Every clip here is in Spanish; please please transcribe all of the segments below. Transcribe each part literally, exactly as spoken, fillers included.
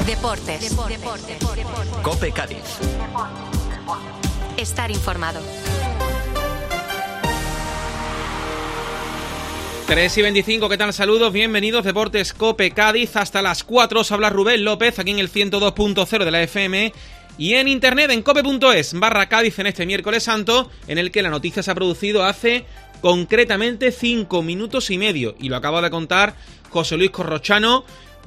Deportes. Deportes. COPE Cádiz. Estar informado. tres y veinticinco, ¿qué tal? Saludos, bienvenidos, Deportes COPE Cádiz. Hasta las cuatro os habla Rubén López, aquí en el ciento dos punto cero de la F M y en internet en cope punto es barra Cádiz en este miércoles santo, en el que la noticia se ha producido hace concretamente cinco minutos y medio, y lo acaba de contar José Luis Corrochano.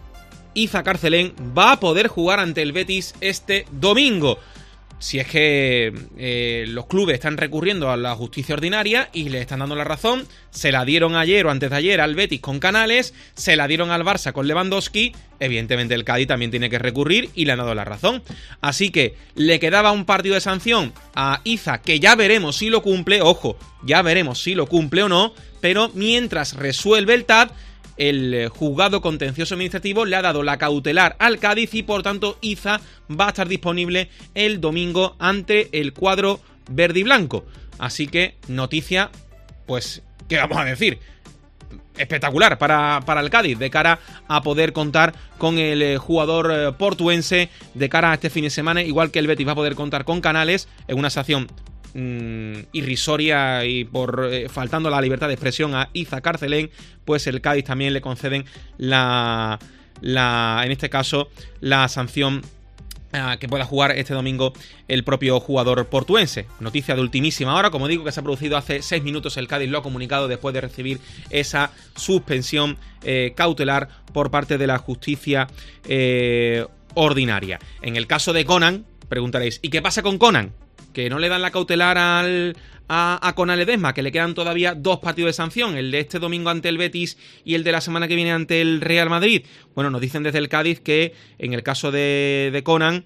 Iza Carcelén va a poder jugar ante el Betis este domingo. Si es que eh, los clubes están recurriendo a la justicia ordinaria y le están dando la razón, se la dieron ayer o antes de ayer al Betis con Canales, se la dieron al Barça con Lewandowski, evidentemente el Cádiz también tiene que recurrir y le han dado la razón. Así que le quedaba un partido de sanción a Iza, que ya veremos si lo cumple, ojo, ya veremos si lo cumple o no, pero mientras resuelve el T A D, el juzgado contencioso administrativo le ha dado la cautelar al Cádiz y por tanto Iza va a estar disponible el domingo ante el cuadro verde y blanco. Así que noticia, pues, ¿qué vamos a decir? Espectacular para, para el Cádiz, de cara a poder contar con el jugador eh, portuense de cara a este fin de semana, igual que el Betis va a poder contar con Canales en una sanción Mm, irrisoria y por eh, faltando la libertad de expresión a Iza Carcelén, pues el Cádiz también le conceden la, la en este caso la sanción eh, que pueda jugar este domingo el propio jugador portuense. Noticia de ultimísima hora, como digo, que se ha producido hace seis minutos. El Cádiz lo ha comunicado después de recibir esa suspensión eh, cautelar por parte de la justicia eh, ordinaria. En el caso de Conan, preguntaréis, ¿y qué pasa con Conan? Que no le dan la cautelar al, a, a Conan Ledesma, que le quedan todavía dos partidos de sanción, el de este domingo ante el Betis y el de la semana que viene ante el Real Madrid. Bueno, nos dicen desde el Cádiz que en el caso de, de Conan,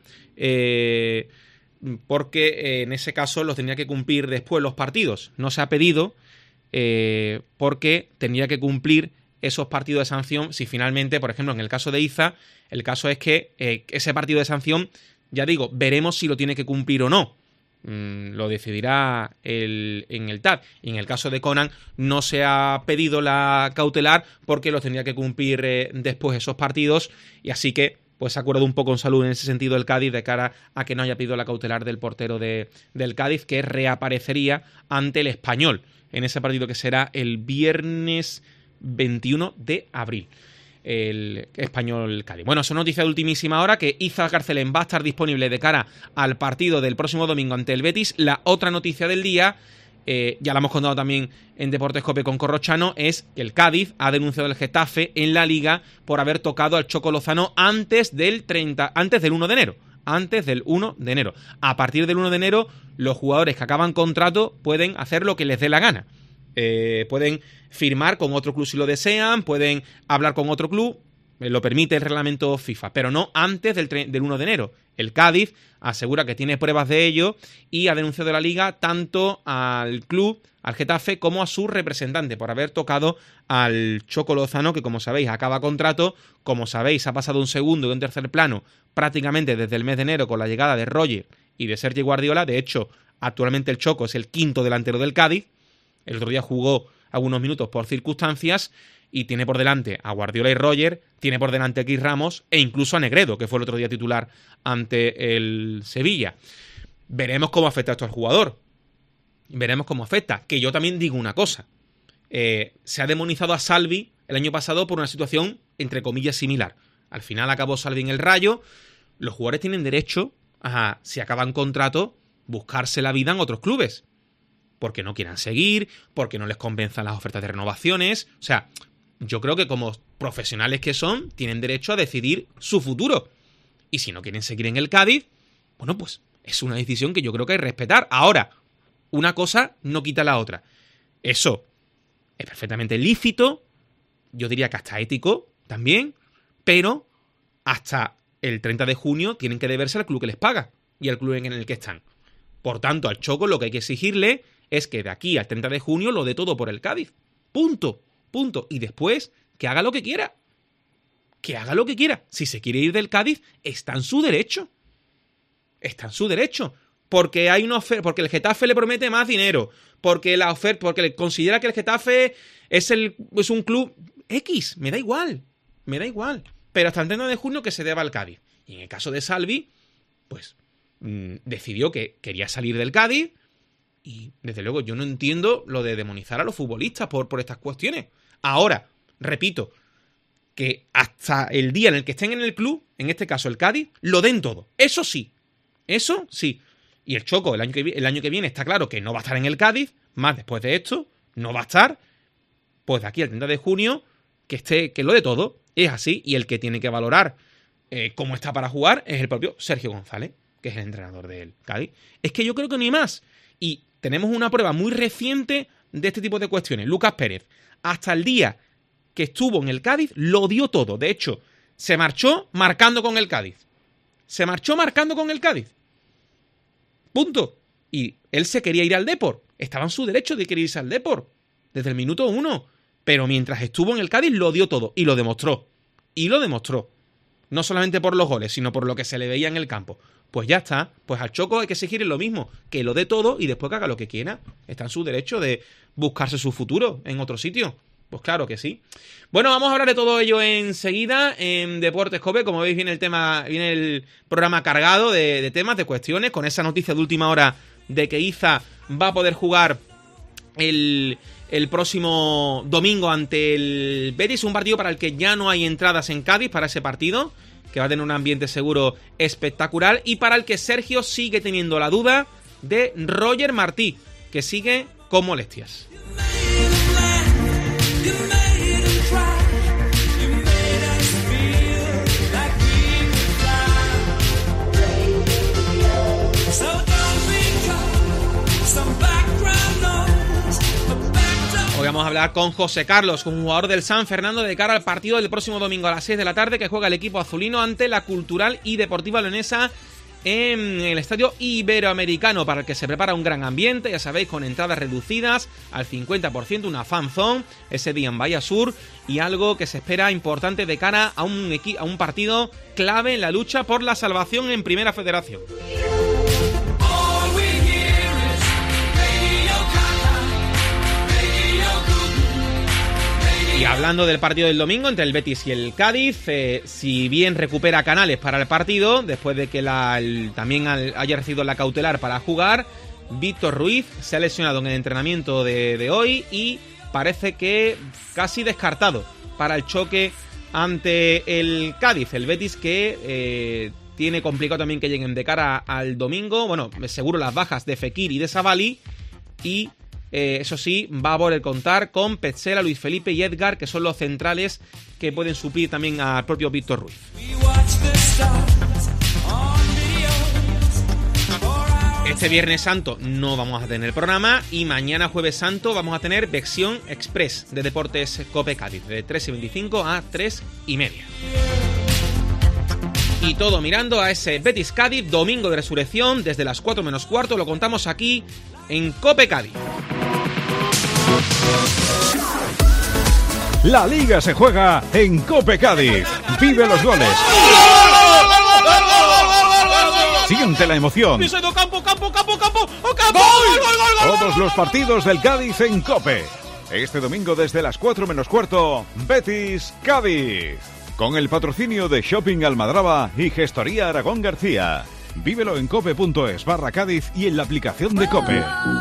eh, porque eh, en ese caso los tendría que cumplir después los partidos. No se ha pedido eh, porque tendría que cumplir esos partidos de sanción si finalmente, por ejemplo, en el caso de Iza, el caso es que eh, ese partido de sanción, ya digo, veremos si lo tiene que cumplir o no. Lo decidirá el, en el T A D. Y en el caso de Conan no se ha pedido la cautelar porque los tendría que cumplir eh, después esos partidos, y así que pues se ha acordado un poco en salud en ese sentido el Cádiz de cara a que no haya pedido la cautelar del portero de, del Cádiz, que reaparecería ante el Español en ese partido que será el viernes veintiuno de abril. El Español Cádiz. Bueno, son noticias de ultimísima hora, que Iza Carcelén va a estar disponible de cara al partido del próximo domingo ante el Betis. La otra noticia del día, eh, ya la hemos contado también en Deportes COPE con Corrochano, es que el Cádiz ha denunciado al Getafe en la Liga por haber tocado al Choco Lozano antes del treinta, antes del uno de enero. Antes del uno de enero. A partir del uno de enero, los jugadores que acaban contrato pueden hacer lo que les dé la gana. Eh, pueden firmar con otro club si lo desean, pueden hablar con otro club, eh, lo permite el reglamento FIFA, pero no antes del, del uno de enero. El Cádiz asegura que tiene pruebas de ello y ha denunciado a la Liga tanto al club, al Getafe, como a su representante por haber tocado al Choco Lozano, que como sabéis acaba contrato. Como sabéis, ha pasado un segundo y un tercer plano prácticamente desde el mes de enero con la llegada de Roger y de Sergi Guardiola. De hecho, actualmente el Choco es el quinto delantero del Cádiz. El otro día jugó algunos minutos por circunstancias y tiene por delante a Guardiola y Roger, tiene por delante a Chris Ramos e incluso a Negredo, que fue el otro día titular ante el Sevilla. Veremos cómo afecta esto al jugador. Veremos cómo afecta. Que yo también digo una cosa. Eh, se ha demonizado a Salvi el año pasado por una situación, entre comillas, similar. Al final acabó Salvi en el Rayo. Los jugadores tienen derecho a, si acaban contrato, buscarse la vida en otros clubes. Porque no quieran seguir, porque no les convenzan las ofertas de renovaciones. O sea, yo creo que como profesionales que son, tienen derecho a decidir su futuro. Y si no quieren seguir en el Cádiz, bueno, pues es una decisión que yo creo que hay que respetar. Ahora, una cosa no quita la otra. Eso es perfectamente lícito, yo diría que hasta ético también, pero hasta el treinta de junio tienen que deberse al club que les paga y al club en el que están. Por tanto, al Choco lo que hay que exigirle es que de aquí al treinta de junio lo dé todo por el Cádiz. Punto. Punto. Y después, que haga lo que quiera. Que haga lo que quiera. Si se quiere ir del Cádiz, está en su derecho. Está en su derecho. Porque hay una oferta, porque el Getafe le promete más dinero. Porque la oferta, porque considera que el Getafe es, el, es un club X. Me da igual. Me da igual. Pero hasta el treinta de junio que se deba al Cádiz. Y en el caso de Salvi, pues mmm, decidió que quería salir del Cádiz y, desde luego, yo no entiendo lo de demonizar a los futbolistas por, por estas cuestiones. Ahora, repito, que hasta el día en el que estén en el club, en este caso el Cádiz, lo den todo. Eso sí, eso sí. Y el Choco el año que, el año que viene está claro que no va a estar en el Cádiz, más después de esto, no va a estar, pues de aquí al treinta de junio, que esté, que lo de todo, es así, y el que tiene que valorar eh, cómo está para jugar es el propio Sergio González, que es el entrenador del Cádiz. Es que yo creo que ni más. Y tenemos una prueba muy reciente de este tipo de cuestiones. Lucas Pérez, hasta el día que estuvo en el Cádiz, lo dio todo. De hecho, se marchó marcando con el Cádiz. Se marchó marcando con el Cádiz. Punto. Y él se quería ir al Depor. Estaba en su derecho de querer irse al Depor. Desde el minuto uno. Pero mientras estuvo en el Cádiz, lo dio todo. Y lo demostró. Y lo demostró. No solamente por los goles, sino por lo que se le veía en el campo. Pues ya está. Pues al Choco hay que exigirle lo mismo. Que lo dé todo y después que haga lo que quiera. Está en su derecho de buscarse su futuro en otro sitio. Pues claro que sí. Bueno, vamos a hablar de todo ello enseguida en Deportes COPE. Como veis, viene el tema, viene el programa cargado de, de temas, de cuestiones, con esa noticia de última hora de que Iza va a poder jugar el, el próximo domingo ante el Betis, un partido para el que ya no hay entradas en Cádiz para ese partido, que va a tener un ambiente seguro espectacular, y para el que Sergio sigue teniendo la duda de Roger Martí, que sigue con molestias. Hoy vamos a hablar con José Carlos, un jugador del San Fernando, de cara al partido del próximo domingo a las seis de la tarde que juega el equipo azulino ante la Cultural y Deportiva Leonesa en el Estadio Iberoamericano, para el que se prepara un gran ambiente, ya sabéis, con entradas reducidas al cincuenta por ciento, una fan zone ese día en Bahía Sur, y algo que se espera importante de cara a un, equi- a un partido clave en la lucha por la salvación en Primera Federación. Y hablando del partido del domingo entre el Betis y el Cádiz, eh, si bien recupera Canales para el partido, después de que la, el, también al, haya recibido la cautelar para jugar, Víctor Ruiz se ha lesionado en el entrenamiento de, de hoy y parece que casi descartado para el choque ante el Cádiz. El Betis que eh, tiene complicado también que lleguen de cara al domingo. Bueno, seguro las bajas de Fekir y de Savali, y Eh, eso sí, va a poder contar con Petzela, Luis Felipe y Edgar, que son los centrales que pueden suplir también al propio Víctor Ruiz. Este Viernes Santo no vamos a tener programa, y mañana Jueves Santo vamos a tener versión express de Deportes COPE Cádiz, de tres y veinticinco a tres y media. Y todo mirando a ese Betis Cádiz, domingo de resurrección, desde las cuatro menos cuarto, lo contamos aquí en COPE Cádiz. La Liga se juega en COPE Cádiz. Vive los goles. Siente la emoción. Campo, campo, campo, campo, campo. Todos los partidos del Cádiz en COPE. Este domingo desde las cuatro menos cuarto, Betis Cádiz. Con el patrocinio de Shopping Almadraba y Gestoría Aragón García. Vívelo en cope.es barra Cádiz y en la aplicación de COPE.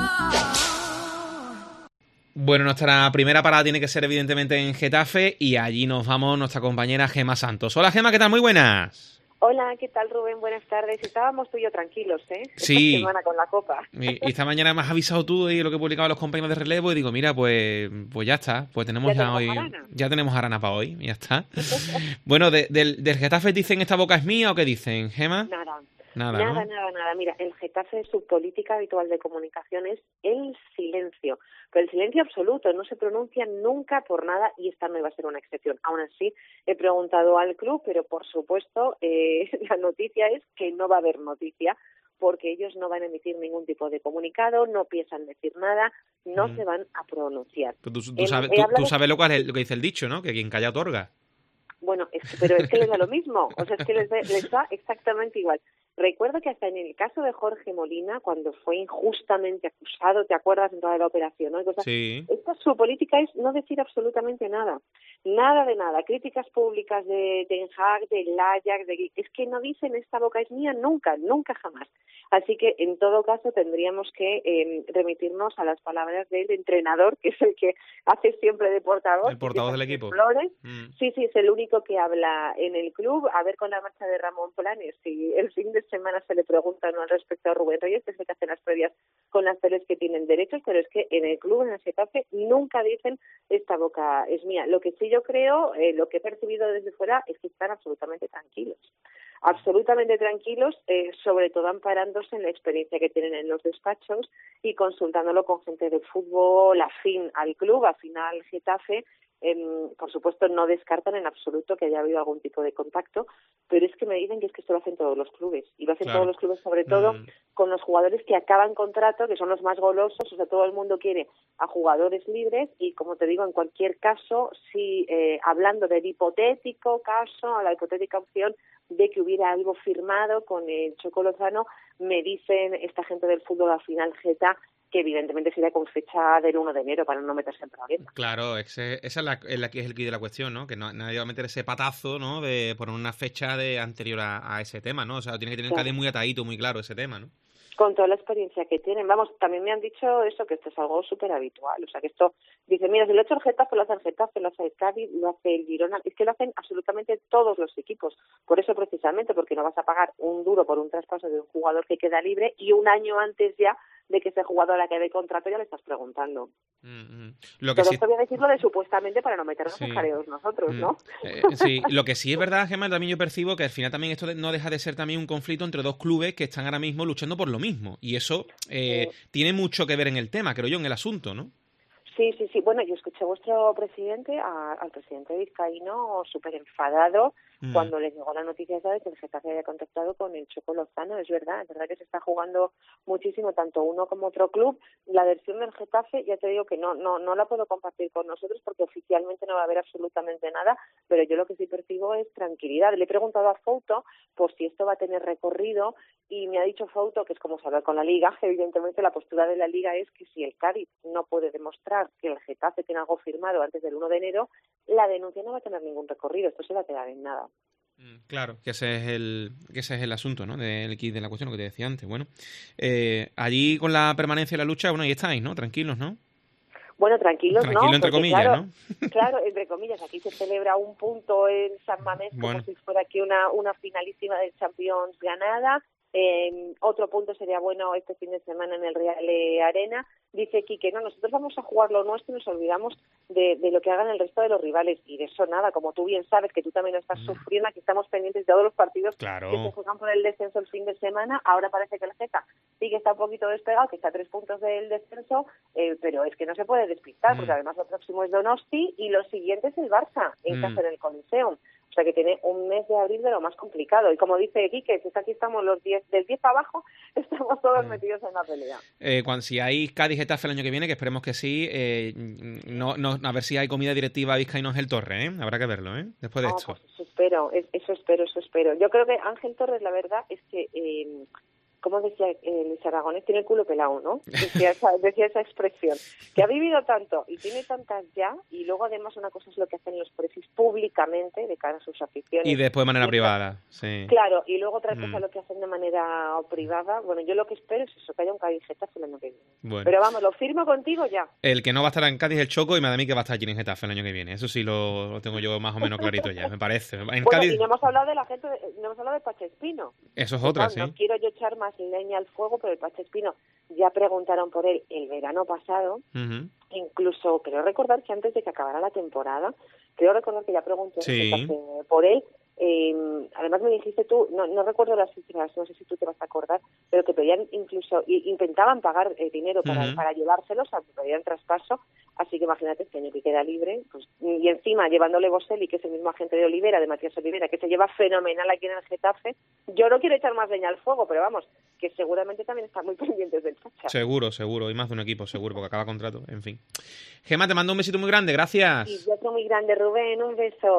Bueno, nuestra primera parada tiene que ser evidentemente en Getafe, y allí nos vamos nuestra compañera Gema Santos. Hola Gema, ¿qué tal? Muy buenas. Hola, ¿qué tal, Rubén? Buenas tardes. Estábamos tú y yo tranquilos, ¿eh? Sí. Esta semana con la Copa. Y, y esta mañana me has avisado tú de lo que publicaban los compañeros de relevo, y digo, mira, pues pues ya está. Pues tenemos ya, ya tenemos hoy... Arana. Ya tenemos Arana para hoy, y ya está. Bueno, de, del, ¿del Getafe dicen esta boca es mía o qué dicen, Gema? Nada. Nada, Nada, ¿no? nada, nada. Mira, el Getafe, su política habitual de comunicación es el silencio. Pero el silencio absoluto, no se pronuncia nunca por nada, y esta no iba a ser una excepción. Aún así, he preguntado al club, pero por supuesto eh, la noticia es que no va a haber noticia, porque ellos no van a emitir ningún tipo de comunicado, no piensan decir nada, no mm. se van a pronunciar. Tú, tú, tú, sabes, tú, tú sabes lo, cual es, lo que dice el dicho, ¿no? Que quien calla otorga. Bueno, es, pero es que les da lo mismo, o sea, es que les, les da exactamente igual. Recuerdo que hasta en el caso de Jorge Molina, cuando fue injustamente acusado, ¿te acuerdas en toda la operación, no? Cosas, sí. Esta, su política es no decir absolutamente nada, nada de nada. Críticas públicas de Ten Hag, de Ajax, de... es que no dicen esta boca es mía nunca, nunca jamás. Así que en todo caso tendríamos que eh, remitirnos a las palabras del entrenador, que es el que hace siempre de portavoz. El portavoz del equipo. Flores. Mm. Sí, sí, es el único que habla en el club. A ver con la marcha de Ramón Planes, si el fin de semana se le pregunta no al respecto a Rubén Reyes, que es el que hace las previas con las teles que tienen derechos, pero es que en el club, en el Getafe, nunca dicen esta boca es mía. Lo que sí yo creo, eh, lo que he percibido desde fuera, es que están absolutamente tranquilos. absolutamente tranquilos, eh, sobre todo amparándose en la experiencia que tienen en los despachos y consultándolo con gente del fútbol afín al club, afín al Getafe. Eh, por supuesto, no descartan en absoluto que haya habido algún tipo de contacto, pero es que me dicen que es que esto lo hacen todos los clubes, y lo hacen claro. todos los clubes, sobre todo mm. con los jugadores que acaban contrato, que son los más golosos. O sea, todo el mundo quiere a jugadores libres, y como te digo, en cualquier caso, si eh, hablando del hipotético caso, a la hipotética opción de que hubiera algo firmado con el Choco Lozano, me dicen esta gente del fútbol al final Geta, que evidentemente sería con fecha del uno de enero para no meterse en problemas. Claro, ese, esa es la, es la que es el quid de la cuestión, ¿no? Que no, nadie va a meter ese patazo, ¿no? De poner una fecha de anterior a, a ese tema, ¿no? O sea, tiene que tener claro. cada muy atadito, muy claro ese tema, ¿no? Con toda la experiencia que tienen. Vamos, también me han dicho eso, que esto es algo súper habitual. O sea, que esto, dice, mira, si lo ha hecho el Getafe, lo hace el Getafe, lo hace el Cádiz, lo hace el Girona. Es que lo hacen absolutamente todos los equipos. Por eso, precisamente, porque no vas a pagar un duro por un traspaso de un jugador que queda libre, y un año antes ya de que ese jugador acabe contrato ya le estás preguntando. Mm-hmm. Lo que Pero sí... esto voy a decirlo de supuestamente para no meternos sí. en jareos nosotros, mm. ¿no? Eh, sí, lo que sí es verdad, Gemma, también yo percibo que al final también esto no deja de ser también un conflicto entre dos clubes que están ahora mismo luchando por lo mismo, y eso eh, sí. tiene mucho que ver en el tema, creo yo, en el asunto, ¿no? Sí, sí, sí. Bueno, yo escuché a vuestro presidente, a, al presidente vizcaíno, súper enfadado mm. cuando le llegó la noticia de que el Getafe había contactado con el Choco Lozano. Es verdad, es verdad que se está jugando muchísimo, tanto uno como otro club. La versión del Getafe, ya te digo que no, no, no la puedo compartir con nosotros porque oficialmente no va a haber absolutamente nada, pero yo lo que sí percibo es tranquilidad. Le he preguntado a Fouto por si esto va a tener recorrido, y me ha dicho Fouto, que es como saber con la Liga, evidentemente la postura de la Liga es que si el Cádiz no puede demostrar que el Getafe tiene algo firmado antes del uno de enero, la denuncia no va a tener ningún recorrido, esto se va a quedar en nada. Claro, que ese es el que ese es el asunto, ¿no? Del kit de la cuestión, lo que te decía antes. Bueno, eh, allí con la permanencia y la lucha, bueno, ahí estáis, ¿no? Tranquilos, ¿no? Bueno, tranquilos, Tranquilo, ¿no? entre Porque, comillas, claro, ¿no? Claro, entre comillas, aquí se celebra un punto en San Mamés bueno. como si fuera aquí una, una finalísima del Champions ganada. Eh, otro punto sería bueno este fin de semana en el Real Arena. Dice Quique, no, nosotros vamos a jugar lo nuestro y nos olvidamos de, de lo que hagan el resto de los rivales, y de eso nada, como tú bien sabes, que tú también lo estás mm. sufriendo, aquí estamos pendientes de todos los partidos claro. que se juegan por el descenso el fin de semana. Ahora parece que el Geta sí que está un poquito despegado, que está a tres puntos del descenso, eh, pero es que no se puede despistar, mm. porque además lo próximo es Donosti y lo siguiente es el Barça, en mm. casa en el Coliseum. O sea que tiene un mes de abril de lo más complicado. Y como dice Quique, si aquí estamos los diez, del diez para abajo, estamos todos mm. metidos en la pelea. Eh, cuando, si hay Cádiz Getafe el año que viene, que esperemos que sí, eh, no, no, a ver si hay comida directiva a Vizcaíno Ángel Torres, ¿eh? Habrá que verlo, ¿eh? Después de oh, esto. Pues eso espero, eso espero, eso espero. Yo creo que Ángel Torres, la verdad, es que... Eh, como decía eh, Luis Aragonés, tiene el culo pelado, ¿no? Decía esa, decía esa expresión. Que ha vivido tanto y tiene tantas ya, y luego además una cosa es lo que hacen los precios públicamente de cara a sus aficiones. Y después de manera y privada, sí. Claro, y luego otra cosa mm. lo que hacen de manera privada. Bueno, yo lo que espero es eso, que haya un Cádiz Getafe el año que viene. Bueno. Pero vamos, lo firmo contigo ya. El que no va a estar en Cádiz es el Choco, y me da a mí que va a estar allí en Getafe el año que viene. Eso sí lo, lo tengo yo más o menos clarito ya, me parece. En bueno, Cádiz... y no hemos hablado de la gente, de, no hemos hablado de Pachespino. Eso es otra, no, sí. No quiero yo echar más leña al fuego, pero el Pachespino ya preguntaron por él el verano pasado, uh-huh. incluso creo recordar que antes de que acabara la temporada, creo recordar que ya pregunté sí. por él. Eh, además me dijiste tú, no, no recuerdo las cifras, no sé si tú te vas a acordar, pero que pedían incluso, y, intentaban pagar eh, dinero para, uh-huh. para llevárselos, o sea, pedían traspaso, así que imagínate este año que queda libre, pues, y encima llevándole Boselli, que es el mismo agente de Olivera, de Matías Olivera, que se lleva fenomenal aquí en el Getafe. Yo no quiero echar más leña al fuego, pero vamos, que seguramente también están muy pendientes del Pacha. Seguro, seguro, y más de un equipo, seguro, porque acaba contrato, en fin. Gemma, te mando un besito muy grande, gracias. Y yo otro muy grande, Rubén, un beso.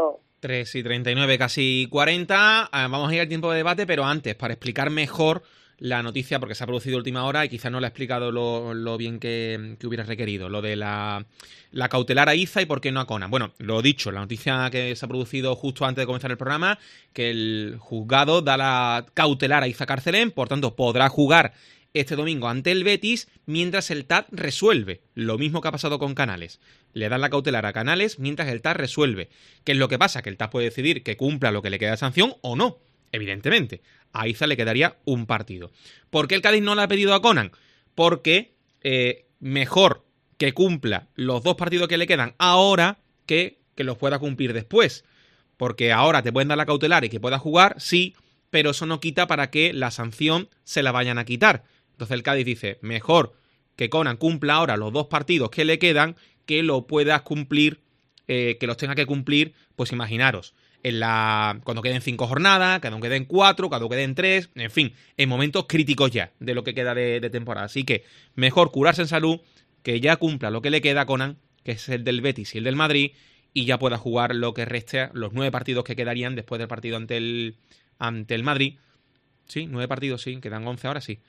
tres y treinta y nueve, casi cuarenta. Vamos a ir al tiempo de debate, pero antes, para explicar mejor la noticia, porque se ha producido última hora y quizás no la ha explicado lo, lo bien que, que hubiera requerido, lo de la, la cautelar a Iza y por qué no a Conan. Bueno, lo dicho, la noticia que se ha producido justo antes de comenzar el programa, que el juzgado da la cautelar a Iza Carcelén, por tanto podrá jugar este domingo ante el Betis, mientras el T A D resuelve. Lo mismo que ha pasado con Canales. Le dan la cautelar a Canales mientras el T A D resuelve. ¿Qué es lo que pasa? Que el T A D puede decidir que cumpla lo que le queda de sanción o no, evidentemente. A Iza le quedaría un partido. ¿Por qué el Cádiz no le ha pedido a Conan? Porque eh, mejor que cumpla los dos partidos que le quedan ahora que que los pueda cumplir después. Porque ahora te pueden dar la cautelar y que pueda jugar, sí, pero eso no quita para que la sanción se la vayan a quitar. Entonces el Cádiz dice, mejor que Conan cumpla ahora los dos partidos que le quedan, que lo puedas cumplir, eh, que los tenga que cumplir, pues imaginaros, en la cuando queden cinco jornadas, cuando queden cuatro, cuando queden tres, en fin, en momentos críticos ya de lo que queda de, de temporada. Así que mejor curarse en salud, que ya cumpla lo que le queda a Conan, que es el del Betis y el del Madrid, y ya pueda jugar lo que reste, los nueve partidos que quedarían después del partido ante el, ante el Madrid. Sí, nueve partidos, sí, quedan once ahora, sí.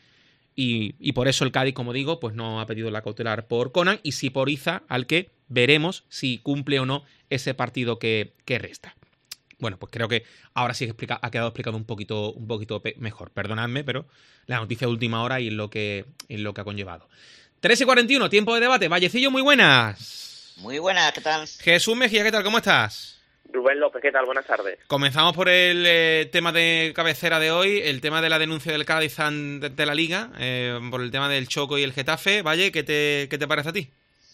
Y, y por eso el Cádiz, como digo, pues no ha pedido la cautelar por Conan y sí por Iza, al que veremos si cumple o no ese partido que, que resta. Bueno, pues creo que ahora sí explica, ha quedado explicado un poquito, un poquito mejor. Perdonadme, pero la noticia de última hora y en lo que, en lo que ha conllevado. tres y cuarenta y uno, tiempo de debate. Vallecillo, muy buenas. Muy buenas, ¿qué tal? Jesús Mejía, ¿qué tal? ¿Cómo estás? Rubén López, ¿qué tal? Buenas tardes. Comenzamos por el eh, tema de cabecera de hoy, el tema de la denuncia del Cádiz ante la Liga, eh, por el tema del Choco y el Getafe. Valle, ¿qué te, qué te parece a ti?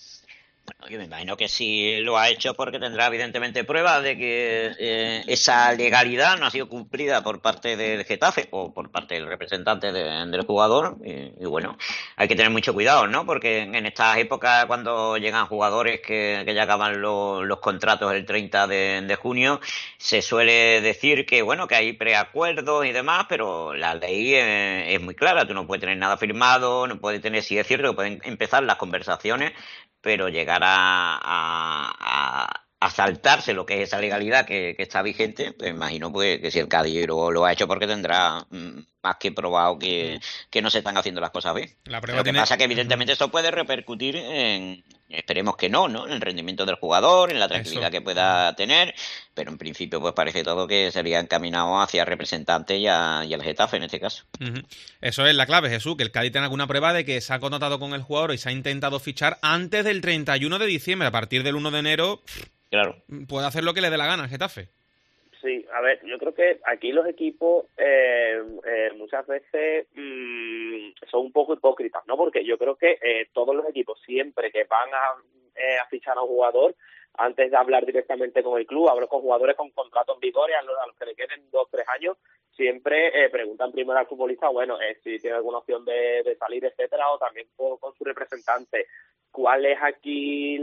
Bueno, yo me imagino que sí lo ha hecho porque tendrá evidentemente pruebas de que eh, esa legalidad no ha sido cumplida por parte del Getafe o por parte del representante de, del jugador y, y bueno, hay que tener mucho cuidado, ¿no? Porque en estas épocas cuando llegan jugadores que, que ya acaban lo, los contratos el treinta de, de junio, se suele decir que bueno, que hay preacuerdos y demás, pero la ley eh, es muy clara, tú no puedes tener nada firmado, no puedes tener, sí es cierto que pueden empezar las conversaciones, pero llegar a, a, a, a saltarse lo que es esa legalidad que, que está vigente, pues imagino pues, que si el Cádiz lo, lo ha hecho porque tendrá mm, más que probado que, que no se están haciendo las cosas bien. La prueba lo que tiene... pasa es que evidentemente eso puede repercutir en, esperemos que no, ¿no? En el rendimiento del jugador, en la tranquilidad eso que pueda tener, pero en principio pues parece todo que sería encaminado hacia el representante y, a, y al Getafe en este caso. Uh-huh. Eso es la clave, Jesús, que el Cádiz tenga alguna prueba de que se ha contratado con el jugador y se ha intentado fichar antes del treinta y uno de diciembre. A partir del uno de enero claro, puede hacer lo que le dé la gana al Getafe. Sí, a ver, yo creo que aquí los equipos eh, eh, muchas veces mmm, son un poco hipócritas, ¿no? Porque yo creo que eh, todos los equipos siempre que van a, eh, a fichar a un jugador, antes de hablar directamente con el club, hablo con jugadores con contrato en vigor y a los, a los que le queden dos, tres años, siempre eh, preguntan primero al futbolista, bueno, eh, si tiene alguna opción de, de salir, etcétera, o también con, con su representante. ¿Cuál es aquí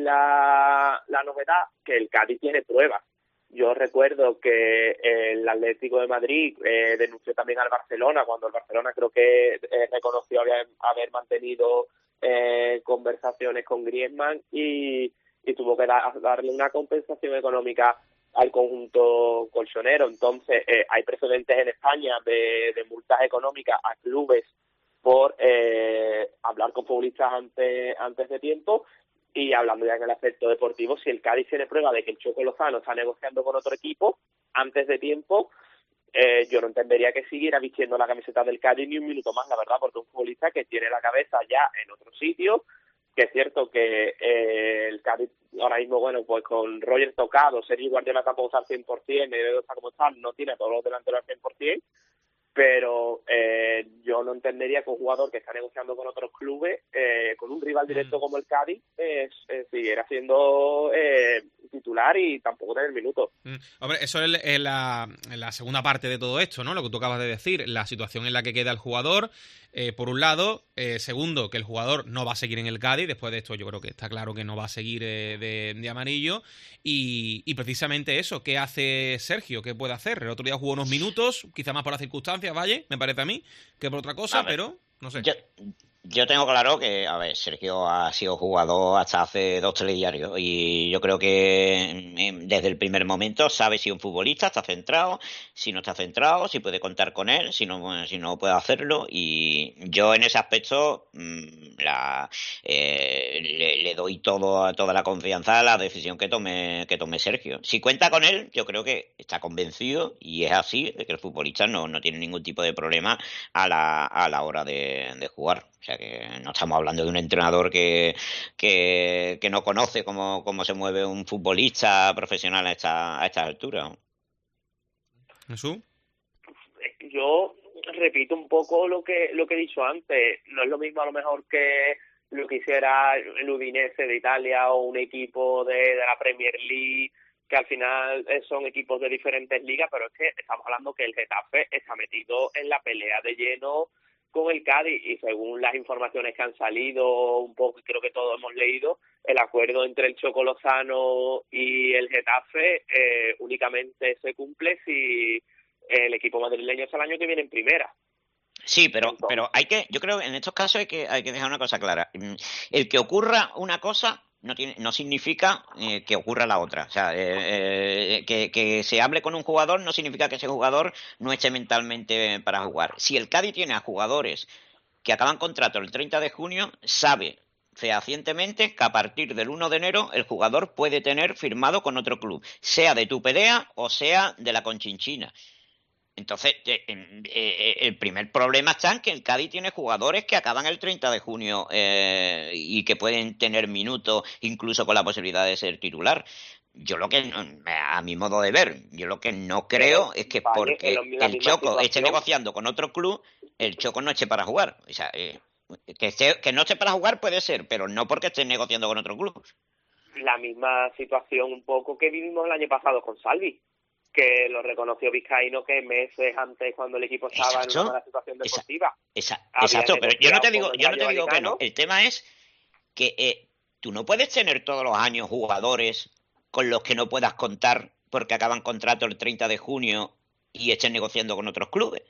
la, la novedad? Que el Cádiz tiene pruebas. Yo recuerdo que el Atlético de Madrid eh, denunció también al Barcelona, cuando el Barcelona creo que eh, reconoció haber, haber mantenido eh, conversaciones con Griezmann y, y tuvo que da, darle una compensación económica al conjunto colchonero. Entonces, eh, hay precedentes en España de, de multas económicas a clubes por eh, hablar con futbolistas antes, antes de tiempo. Y hablando ya en el aspecto deportivo, si el Cádiz tiene prueba de que el Choco Lozano está negociando con otro equipo antes de tiempo, eh, yo no entendería que siguiera vistiendo la camiseta del Cádiz ni un minuto más, la verdad, porque un futbolista que tiene la cabeza ya en otro sitio, que es cierto que eh, el Cádiz ahora mismo, bueno, pues con Roger tocado, Sergio Guardiola tampoco está al cien por ciento, Negredo está como está, no tiene a todos los delanteros al cien por ciento, pero eh, yo no entendería que un jugador que está negociando con otros clubes, eh, con un rival directo como el Cádiz, eh, eh, siguiera siendo eh, titular y tampoco tener minutos. Mm. Hombre, eso es, es la, la segunda parte de todo esto, ¿no? Lo que tú acabas de decir, la situación en la que queda el jugador, eh, por un lado. Eh, segundo, que el jugador no va a seguir en el Cádiz. Después de esto yo creo que está claro que no va a seguir eh, de, de amarillo. Y, y precisamente eso, ¿qué hace Sergio? ¿Qué puede hacer? El otro día jugó unos minutos, quizá más por las circunstancias, Valle, me parece a mí, que por otra cosa, ver, pero no sé. Yo, Yo tengo claro que, a ver, Sergio ha sido jugador hasta hace dos telediarios y yo creo que desde el primer momento sabe si un futbolista está centrado, si no está centrado, si puede contar con él, si no, si no puede hacerlo, y yo en ese aspecto la, eh, le, le doy todo, toda la confianza a la decisión que tome, que tome Sergio. Si cuenta con él, yo creo que está convencido, y es así, de que el futbolista no, no tiene ningún tipo de problema a la, a la hora de, de jugar. O sea que no estamos hablando de un entrenador que, que, que no conoce cómo, cómo se mueve un futbolista profesional a esta, a esta altura. ¿Jesús? Yo repito un poco lo que lo que he dicho antes. No es lo mismo a lo mejor que lo que hiciera el Udinese de Italia o un equipo de, de la Premier League, que al final son equipos de diferentes ligas, pero es que estamos hablando que el Getafe está metido en la pelea de lleno con el Cádiz, y según las informaciones que han salido un poco, y creo que todos hemos leído, el acuerdo entre el Choco Lozano y el Getafe eh, únicamente se cumple si el equipo madrileño es el año que viene en primera. Sí, pero pero hay que, yo creo que en estos casos hay que hay que dejar una cosa clara. El que ocurra una cosa no tiene no significa eh, que ocurra la otra. O sea, eh, eh, que, que se hable con un jugador no significa que ese jugador no esté mentalmente para jugar. Si el Cádiz tiene a jugadores que acaban contrato el treinta de junio, sabe fehacientemente que a partir del uno de enero el jugador puede tener firmado con otro club, sea de Tupedea o sea de la Conchinchina. Entonces, eh, eh, el primer problema está en que el Cádiz tiene jugadores que acaban el treinta de junio eh, y que pueden tener minutos, incluso con la posibilidad de ser titular. Yo lo que, a mi modo de ver, yo lo que no creo es que vale, porque la el Choco situación. esté negociando con otro club, el Choco no esté para jugar. O sea, eh, que, esté, que no esté para jugar puede ser, pero no porque esté negociando con otro club. La misma situación un poco que vivimos el año pasado con Salvi, que lo reconoció Vizcaíno que meses antes, cuando el equipo estaba Exacto. en una mala situación deportiva. Esa, esa, exacto, pero yo no te digo, yo no te digo que no. no. El tema es que eh, tú no puedes tener todos los años jugadores con los que no puedas contar porque acaban contrato el treinta de junio y estén negociando con otros clubes.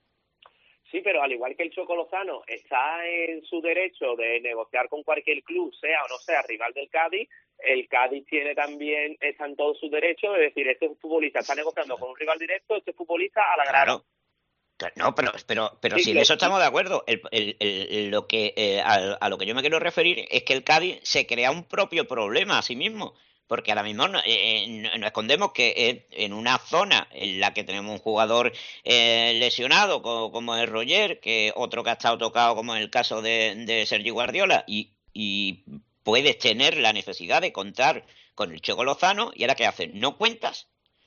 Sí, pero al igual que el Choco Lozano está en su derecho de negociar con cualquier club, sea o no sea rival del Cádiz, el Cádiz tiene también, está en todo su derecho de decir, este futbolista está negociando con un rival directo, este futbolista a la grada. Claro. No, pero pero pero sí, si en eso estamos de acuerdo. El, el, el, lo que eh, a, a lo que yo me quiero referir es que el Cádiz se crea un propio problema a sí mismo. Porque ahora mismo no, eh, no, no escondemos que eh, en una zona en la que tenemos un jugador eh, lesionado como, como es Roger, que otro que ha estado tocado como es el caso de, de Sergio Guardiola, y, y puedes tener la necesidad de contar con el Choco Lozano, y ahora ¿qué haces? ¿No cuentas?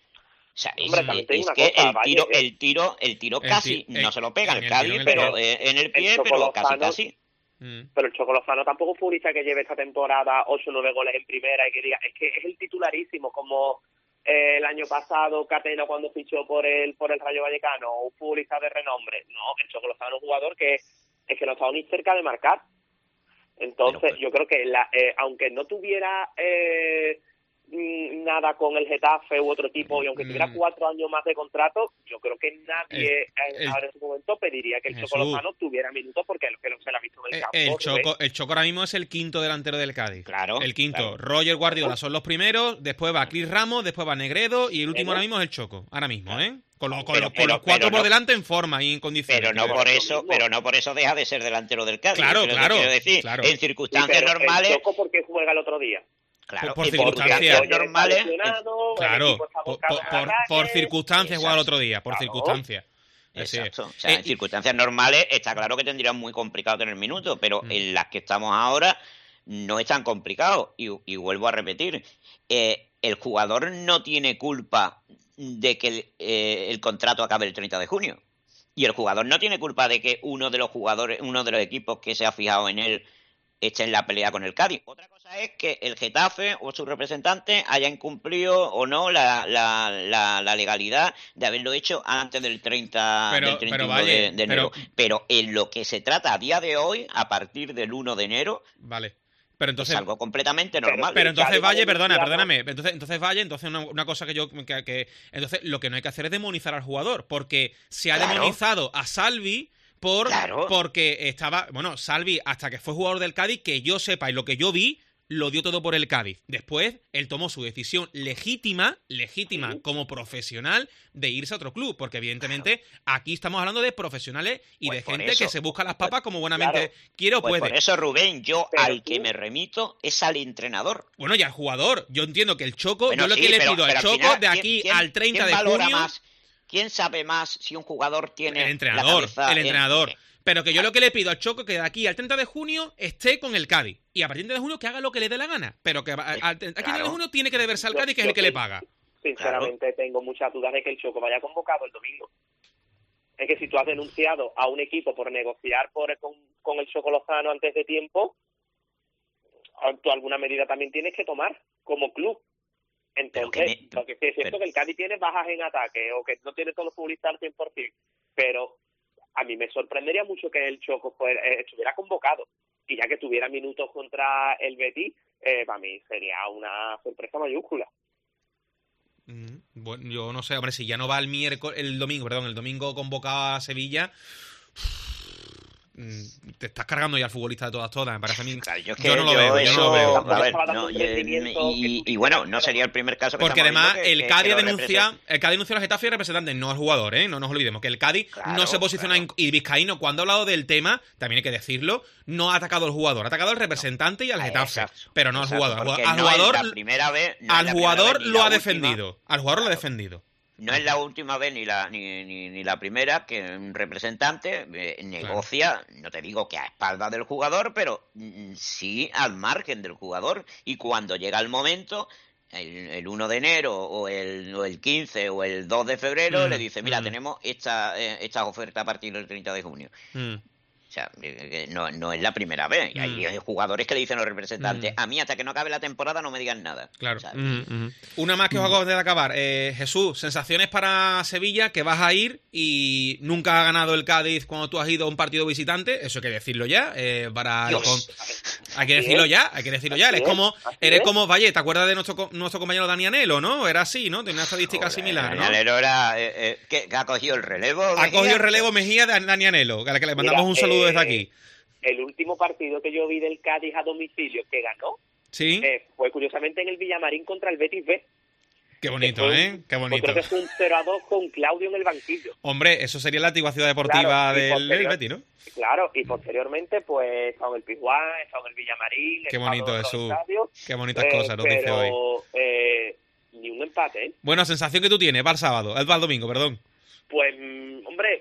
O sea, es, Hombre, es que cosa, el vaya, tiro, eh. el tiro, el tiro el casi ti- no eh, se lo pega en el el Cádiz, tiro en el pero pie. eh, en el pie, El Choco pero casi Lozano- casi. Mm. Pero el Choco Lozano tampoco fue un futbolista que lleve esta temporada ocho o nueve goles en primera y que diga, es que es el titularísimo, como eh, el año pasado Catena cuando fichó por el por el Rayo Vallecano, un futbolista de renombre. No, el Choco Lozano es un jugador que es que no estaba ni cerca de marcar. Entonces, Pero, yo creo que la, eh, aunque no tuviera eh, nada con el Getafe u otro tipo, y aunque tuviera Mm. cuatro años más de contrato, yo creo que nadie El- el- ahora en su momento pediría que el Jesús. Choco Lozano tuviera minutos porque lo que no se le ha visto en el Eh, campo. El ¿no? Choco, el Choco ahora mismo es el quinto delantero del Cádiz. Claro, El quinto. claro. Roger Guardiola son los primeros, después va Cris Ramos, después va Negredo y el último Negredo. ahora mismo es el Choco. Ahora mismo, ¿eh? Con los, con Pero- los, con pero- los cuatro pero por no- delante en forma y en condiciones. Pero no Quiero por decir. eso, pero no por eso deja de ser delantero del Cádiz. Claro, es lo que claro, quiero decir. claro. En Sí, circunstancias pero normales, el Choco porque juega el otro día. claro, por en circunstancias. circunstancias normales, Está lesionado, el Claro, equipo está por, volcado por- en la por- calle. por circunstancias igual Exacto. otro día, por Claro. circunstancias. Así es. exacto. O sea, Eh, en circunstancias normales está claro que tendrían muy complicado tener minutos, pero Mm. en las que estamos ahora no es tan complicado. Y, y vuelvo a repetir, eh, el jugador no tiene culpa de que el, eh, el contrato acabe el treinta de junio. Y el jugador no tiene culpa de que uno de los jugadores, uno de los equipos que se ha fijado en él esté en la pelea con el Cádiz. Otra cosa es que el Getafe o sus representantes hayan incumplido o no la, la, la, la legalidad de haberlo hecho antes del treinta, Pero- del treinta y uno pero de, vaya, de enero. pero- Pero, en lo que se trata a día de hoy, a partir del uno de enero, Vale. Pero entonces, es algo completamente Pero- normal. Pero entonces Cádiz Valle, ha perdona, denunciado- perdóname. Entonces, entonces Valle, entonces una, una cosa que yo que, que- entonces lo que no hay que hacer es demonizar al jugador, porque se ha Claro. demonizado a Salvi por Claro. porque estaba, bueno, Salvi, hasta que fue jugador del Cádiz, que yo sepa y lo que yo vi, lo dio todo por el Cádiz. Después, él tomó su decisión legítima, legítima Sí. como profesional, de irse a otro club, porque evidentemente aquí estamos hablando de profesionales y Pues de por gente eso, que se busca las papas como buenamente claro. quiere o Pues puede. por eso, Rubén, yo Pero al tú- que me remito es al entrenador. Bueno, y al jugador. Yo entiendo que el Choco, Bueno, yo lo sí, que le pero- pido al pero al Choco final, de ¿quién- aquí quién- al treinta quién de valora junio... más? ¿Quién sabe más si un jugador tiene El la entrenador, cabeza el en- entrenador. Sí. Pero que yo lo que le pido al Choco es que de aquí al treinta de junio esté con el Cádiz. Y a partir de junio que haga lo que le dé la gana. Pero que a- al al treinta de Claro. junio tiene que deberse al Yo- Cádiz, que es yo el que le sí. paga. Sinceramente tengo muchas dudas de que el Choco vaya convocado el domingo. Es que si tú has denunciado a un equipo por negociar por, con, con el Choco Lozano antes de tiempo, tú alguna medida también tienes que tomar como club. Entonces, Pero que me- lo que sí es cierto pero- que el Cádiz tiene bajas en ataque o que no tiene todos los futbolistas al cien por ciento, pero a mí me sorprendería mucho que el Choco fuera, eh, estuviera convocado y ya que tuviera minutos contra el Betis, eh, para mí sería una sorpresa mayúscula. Mm, Bueno, yo no sé, hombre, si ya no va el miércoles, el domingo, perdón, el domingo convocado a Sevilla, mm, te estás cargando ya al futbolista de todas todas, me parece a mí. Claro, yo, es que Yo no lo yo veo, yo eso, no lo veo. Tampoco a ver, estaba dando no, un y, rendimiento y- que y tú bueno, dices, no sería el primer caso que Porque estamos además viendo que- el que- Cádiz que lo denuncia, representa. el Cádiz denuncia a los Getafe y representantes, no al jugador, ¿eh? No nos olvidemos que el Cádiz Claro, no se posiciona claro. en, y Vizcaíno cuando ha hablado del tema, también hay que decirlo, no ha atacado al jugador, ha atacado al representante y al Ah, Getafe, exacto, pero no al exacto, jugador. Al porque jugador, no al es jugador, la primera vez, no es al la primera jugador vez ni lo la ha última. defendido, al jugador lo ha Claro. defendido. No es la última vez ni la ni, ni, ni la primera que un representante eh, negocia, no te digo que a espaldas del jugador, pero mm, sí al margen del jugador. Y cuando llega el momento, el, el uno de enero o el, o el quince o el dos de febrero, Mm, le dice, mira, mm. tenemos esta, eh, esta oferta a partir del treinta de junio. Mm. O sea, eh, eh, no, no es la primera vez. Y hay Mm. hay jugadores que le dicen a los representantes, Mm. a mí hasta que no acabe la temporada no me digan nada. Claro. O sea, Ujú, ujú. Una más que os hago de acabar. Eh, Jesús, sensaciones para Sevilla, que vas a ir y nunca ha ganado el Cádiz cuando tú has ido a un partido visitante. Eso hay que decirlo ya. eh, para el Dios. con- Hay que decirlo ya, hay que decirlo ya. Eres Así es, como, así eres es. como, vaya, ¿te acuerdas de nuestro, co- nuestro compañero Dani Anelo, no? Era así, ¿no? Tenía una estadística Joder, similar, ¿no? Daniel era, eh, eh, ¿qué- que ha cogido el relevo? Ha Mejía? cogido el relevo Mejía de Dani Anelo, a la que le mandamos Mira, un saludo eh, desde aquí. El último partido que yo vi del Cádiz a domicilio que ganó Sí, eh, fue curiosamente en el Villamarín contra el Betis B. qué bonito, Fue un- ¿eh? Qué pues bonito. creo que fue un cero a dos con Claudio en el banquillo. Hombre, eso sería la antigua ciudad deportiva Claro, y del, del posterior- Betis, ¿no? Claro, y posteriormente pues he estado en el Pizjuán, he estado en el Villamarín, he Qué estado bonito, en otros Jesús. estadios, Qué bonitas eh, cosas nos dice hoy. pero eh, ni un empate, ¿eh? Bueno, sensación que tú tienes, va el sábado, el va el domingo, perdón. Pues, mm, hombre,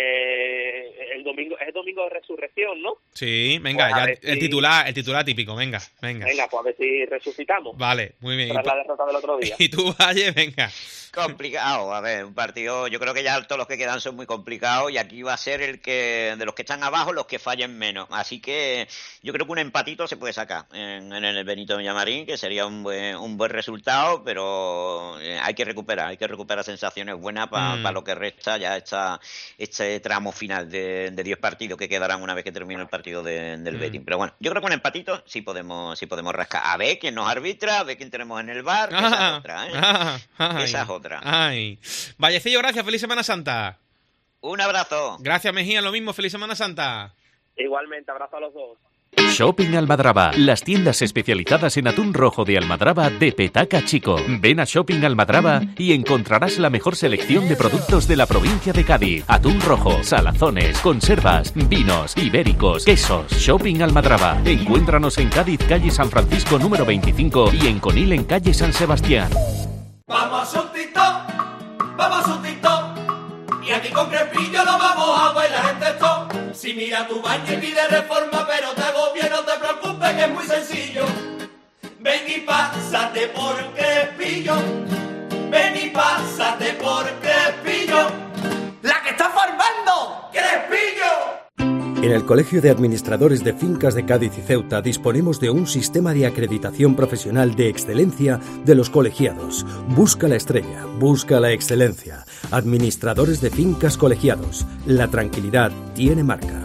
eh, el domingo es el domingo de resurrección, ¿no? Sí, venga, Pues a ya ver el si- titular, el titular típico, venga, venga. Venga, pues a ver si resucitamos Vale, muy bien. tras la derrota del otro día. Y tú, Valle, venga. Complicado, a ver, un partido, yo creo que ya todos los que quedan son muy complicados y aquí va a ser el que, de los que están abajo, los que fallen menos. Así que yo creo que un empatito se puede sacar en, en el Benito Villamarín, que sería un buen, un buen resultado, pero eh, hay que recuperar, hay que recuperar sensaciones buenas para Mm. lo que resta ya esta, este tramo final de de diez partidos que quedarán una vez que termine el partido de- del Mm. Betis. Pero bueno, yo creo que un empatito sí podemos, sí podemos rascar. A ver quién nos arbitra, a ver quién tenemos en el bar, que esa es Ah, otra, ¿eh? ah, ay, Esa es otra. Ay. Vallecillo, gracias, feliz Semana Santa. Un abrazo. Gracias, Mejía, lo mismo, feliz Semana Santa. Igualmente, abrazo a los dos. Shopping Almadraba, las tiendas especializadas en atún rojo de Almadraba de Petaca Chico. Ven a Shopping Almadraba y encontrarás la mejor selección de productos de la provincia de Cádiz. Atún rojo, salazones, conservas, vinos, ibéricos, quesos. Shopping Almadraba. Encuéntranos en Cádiz, calle San Francisco número veinticinco y en Conil en calle San Sebastián. Vamos a un TikTok, vamos a un TikTok, y aquí con Crespillo lo vamos a bailar en TikTok. Si mira tu baño y pide reforma, pero te agobia, no te preocupes que es muy sencillo. Ven y pásate por Crespillo, ven y pásate por Crespillo, la que está formando Crespillo. En el Colegio de Administradores de Fincas de Cádiz y Ceuta disponemos de un sistema de acreditación profesional de excelencia de los colegiados. Busca la estrella, busca la excelencia. Administradores de Fincas Colegiados. La tranquilidad tiene marca.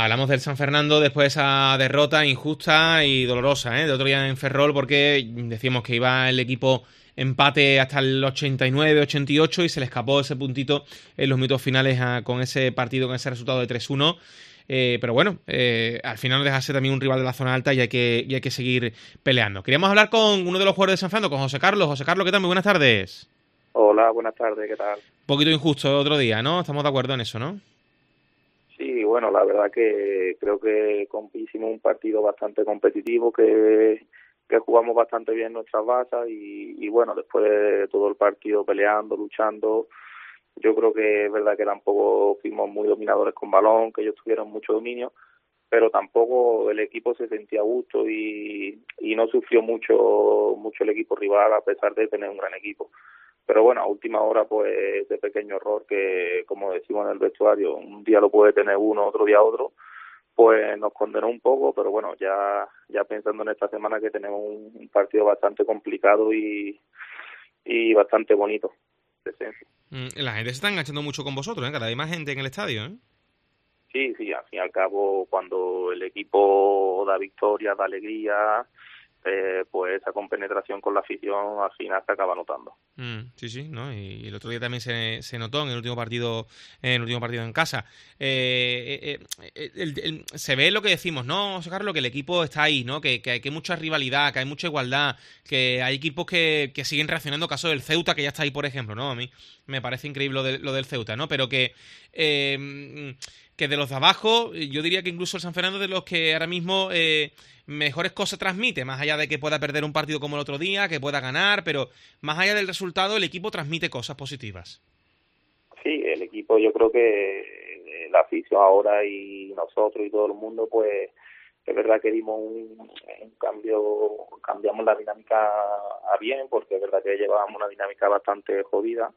Hablamos del San Fernando después de esa derrota injusta y dolorosa, ¿eh? De otro día en Ferrol, porque decíamos que iba el equipo empate hasta el ochenta y nueve, ochenta y ocho y se le escapó ese puntito en los minutos finales a, con ese partido, con ese resultado de tres uno. Eh, pero bueno, eh, al final no deja de ser también un rival de la zona alta y hay, que, y hay que seguir peleando. Queríamos hablar con uno de los jugadores de San Fernando, con José Carlos. José Carlos, ¿qué tal? Muy buenas tardes. Hola, buenas tardes, ¿qué tal? Un poquito injusto otro día, ¿no? Estamos de acuerdo en eso, ¿no? Sí, bueno, la verdad que creo que hicimos un partido bastante competitivo, que, que jugamos bastante bien nuestras bazas y, y bueno, después de todo el partido peleando, luchando, yo creo que es verdad que tampoco fuimos muy dominadores con balón, que ellos tuvieron mucho dominio, pero tampoco el equipo se sentía a gusto y, y no sufrió mucho mucho el equipo rival a pesar de tener un gran equipo. Pero bueno, a última hora, pues, ese pequeño error que, como decimos en el vestuario, un día lo puede tener uno, otro día otro, pues nos condenó un poco, pero bueno, ya ya pensando en esta semana que tenemos un, un partido bastante complicado y, y bastante bonito. La gente se está enganchando mucho con vosotros, ¿eh? Cada vez más gente en el estadio, ¿eh? Sí, sí, al fin y al cabo, cuando el equipo da victoria, da alegría, eh, pues esa compenetración con la afición al final se acaba notando. Mm, sí, sí, ¿no? Y el otro día también se, se notó en el último partido, en el último partido en casa. Eh, eh, eh, el, el, se ve lo que decimos, ¿no, José Carlos? Que el equipo está ahí, ¿no? Que, que, que hay mucha rivalidad, que hay mucha igualdad, que hay equipos que, que siguen reaccionando. Caso del Ceuta, que ya está ahí, por ejemplo, ¿no? A mí me parece increíble lo, de, lo del Ceuta, ¿no? Pero que eh, que de los de abajo, yo diría que incluso el San Fernando de los que ahora mismo eh, mejores cosas transmite, más allá de que pueda perder un partido como el otro día, que pueda ganar, pero más allá del resultado, el equipo transmite cosas positivas. Sí, el equipo, yo creo que la afición ahora y nosotros y todo el mundo, pues es verdad que dimos un, un cambio, cambiamos la dinámica a bien, porque es verdad que llevábamos una dinámica bastante jodida.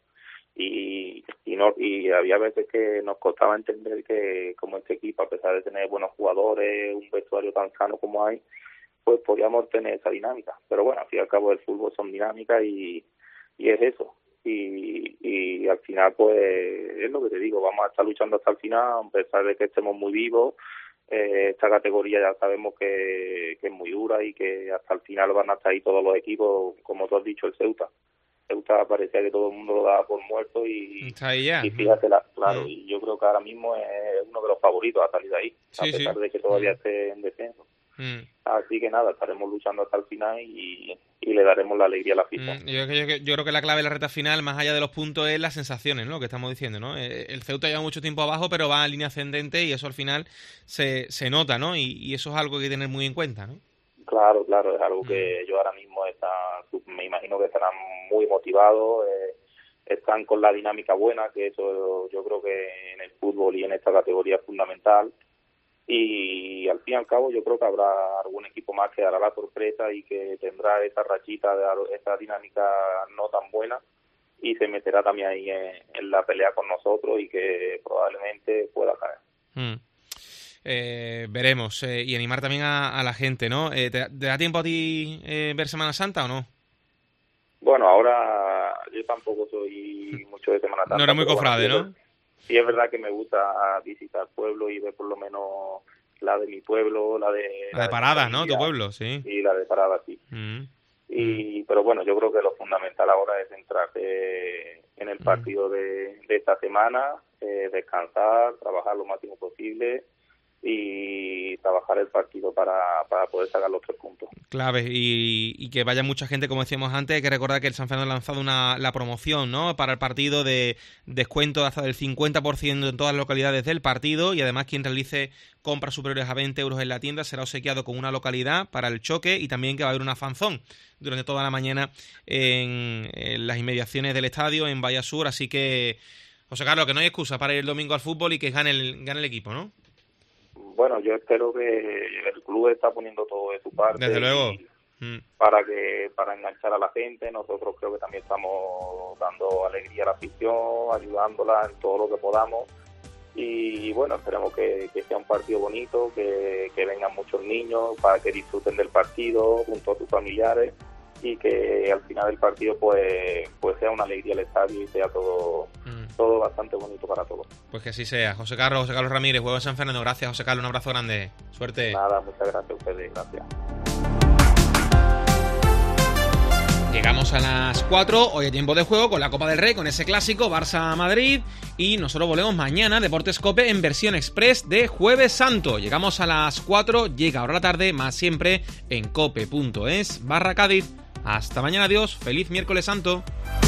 Y, y no y había veces que nos costaba entender que como este equipo, a pesar de tener buenos jugadores, un vestuario tan sano como hay, pues podíamos tener esa dinámica. Pero bueno, al fin y al cabo el fútbol son dinámicas y, y es eso. Y, y al final, pues es lo que te digo, vamos a estar luchando hasta el final, a pesar de que estemos muy vivos. Eh, esta categoría ya sabemos que, que es muy dura y que hasta el final van a estar ahí todos los equipos, como tú has dicho, el Ceuta. Ceuta parecía que todo el mundo lo daba por muerto y, está ahí ya. y fíjate, la, claro, mm. y yo creo que ahora mismo es uno de los favoritos a salir de ahí, sí, a pesar sí. de que todavía mm. esté en descenso. Mm. Así que nada, estaremos luchando hasta el final y, y le daremos la alegría a la afición. Mm. Yo, yo, yo creo que la clave de la recta final, más allá de los puntos, es las sensaciones, ¿no? Que estamos diciendo, ¿no? El Ceuta lleva mucho tiempo abajo, pero va en línea ascendente y eso al final se, se nota, ¿no? Y, y eso es algo que hay que tener muy en cuenta, ¿no? Claro, claro, es algo que yo ahora mismo está, me imagino que estarán muy motivados, eh, están con la dinámica buena, que eso yo creo que en el fútbol y en esta categoría es fundamental. Y al fin y al cabo yo creo que habrá algún equipo más que dará la sorpresa y que tendrá esa rachita, esa dinámica no tan buena y se meterá también ahí en, en la pelea con nosotros y que probablemente pueda caer. Mm. Eh, veremos, eh, y animar también a, a la gente, ¿no? Eh, ¿te, ¿Te da tiempo a ti eh, ver Semana Santa o no? Bueno, ahora yo tampoco soy mucho de Semana Santa. No era muy cofrade, bueno, ¿no? Sí, es verdad que me gusta visitar pueblos y ver por lo menos la de mi pueblo, la de... La, la de Paradas, ¿no? Tu pueblo, sí. Sí, la de Paradas, sí. Mm. Y, pero bueno, yo creo que lo fundamental ahora es centrarse en el partido mm. de, de esta semana, eh, descansar, trabajar lo máximo posible y trabajar el partido para, para poder sacar los tres puntos. Clave, y, y que vaya mucha gente, como decíamos antes. Hay que recordar que el San Fernando ha lanzado una, la promoción, ¿no? Para el partido de descuento hasta del cincuenta por ciento en todas las localidades del partido, y además quien realice compras superiores a veinte euros en la tienda será obsequiado con una localidad para el choque, y también que va a haber una fanzón durante toda la mañana en, en las inmediaciones del estadio en Bahía Sur. Así que, José Carlos, que no hay excusa para ir el domingo al fútbol y que gane el, gane el equipo, ¿no? Bueno, yo espero que el club está poniendo todo de su parte. Desde luego. Mm. Para que para enganchar a la gente. Nosotros creo que también estamos dando alegría a la afición, ayudándola en todo lo que podamos. Y bueno, esperemos que, que sea un partido bonito, que, que vengan muchos niños para que disfruten del partido junto a sus familiares y que al final del partido pues pues sea una alegría el estadio y sea todo mm. todo bastante bonito para todos. Pues que así sea. José Carlos, José Carlos Ramírez, Juego de San Fernando. Gracias, José Carlos, un abrazo grande. Suerte. Nada, muchas gracias a ustedes, gracias. Llegamos a las cuatro, hoy hay tiempo de juego con la Copa del Rey, con ese clásico Barça-Madrid, y nosotros volvemos mañana, Deportes Cope, en versión express de Jueves Santo. Llegamos a las cuatro, llega ahora la tarde, más siempre en cope punto es barra Cádiz. Hasta mañana, adiós, feliz miércoles santo.